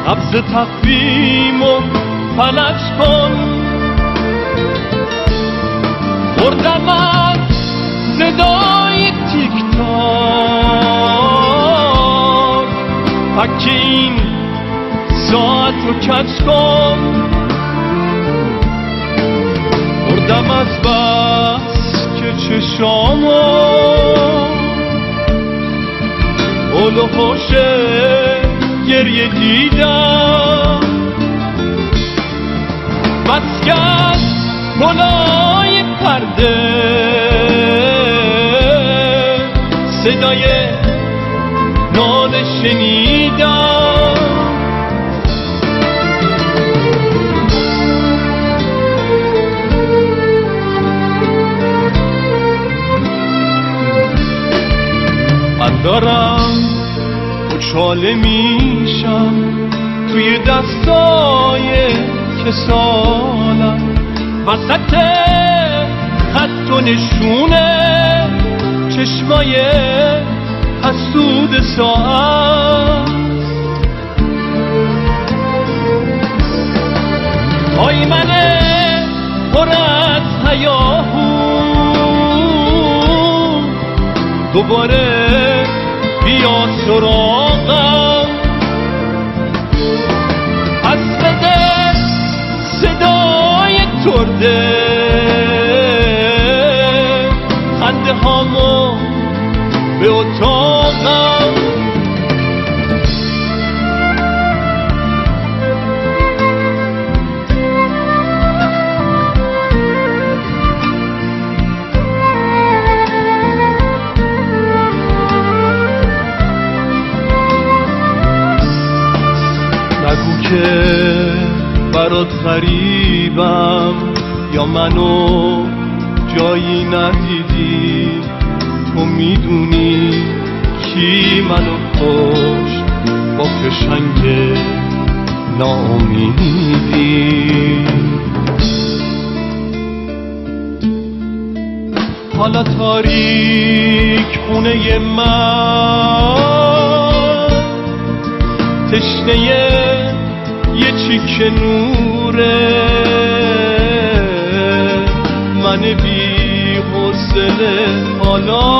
نبض تقویم و فلج کن. خوردم از صدای تیک تاک، فک این ساعت رو کج کن. خوردم از بس که چشامو حول و حوش گریه دیدم. بس که از بالای پرده صدای ناله شنیدم. من دارم مچاله میشم توی دستای کسالم، وسط خط و نشونه چشمای حسود ساعت. پای منه پر از هیاهو، دوباره بیا سراغم. از بده صدای ترده خنده هامو به اتاقم. نگو که برات غریبم یا منو جایی ندیدی. تو میدونی کی منو کشت با فشنگ ناامیدی. حالا تاریک خونه من تشنه یه چیک نوره. من بی حوصله حالا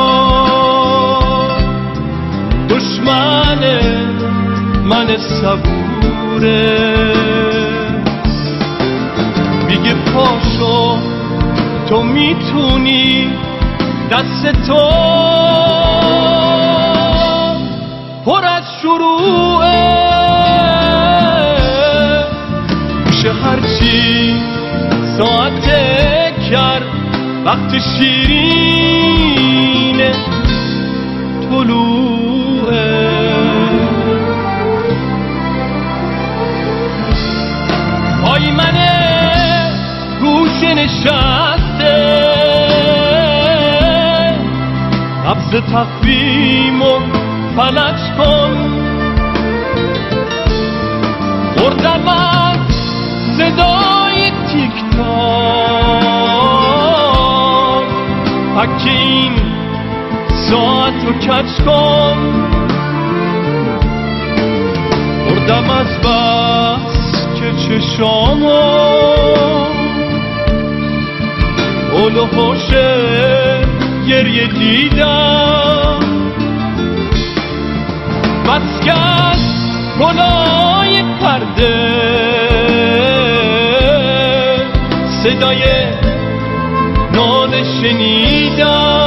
دشمن من صبوره. میگه پاشو تو میتونی، دست تو پر از شروعه. میشه هرچی ساعت کرد، وقت شیرین طلوعه. پای منه گوش نشسته، نبض تقویم و فلج کن. خوردم از صدای تیک تاک، فک این ساعت رو کج کن. خوردم از بس که چشامو حول و حوش گریه دیدم. بس که از بالای پرده صدای ناله شنیدم.